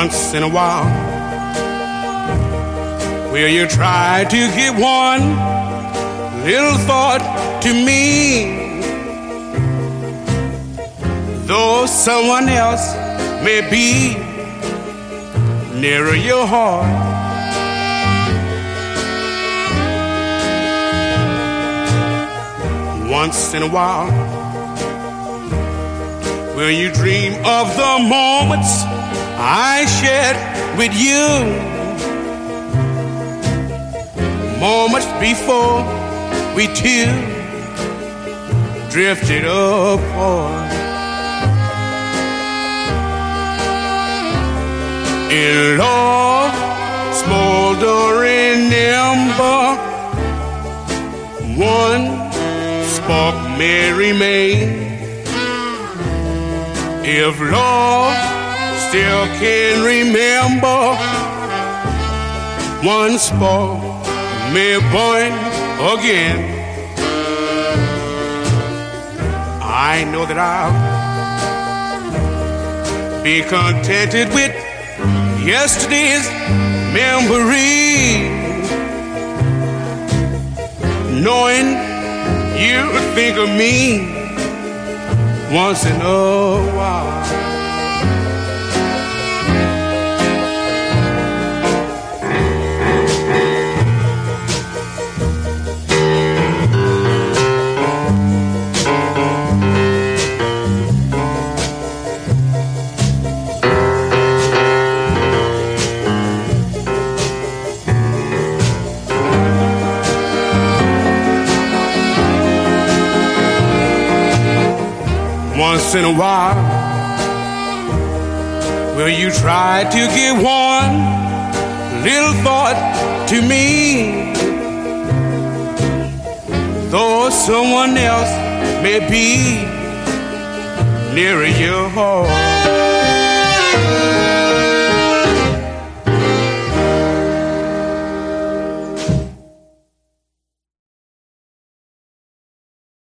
once in a while? Will you try to give one little thought to me? Though someone else may be nearer your heart, once in a while, will you dream of the moments I shared with you? Moments before we two drifted apart. In love, smoldering ember, one spark may remain. If love still can remember, one spark may burn again. I know that I'll be contented with yesterday's memory, knowing you think of me once in a while. Once in a while, will you try to give one little thought to me? Though someone else may be nearer your heart.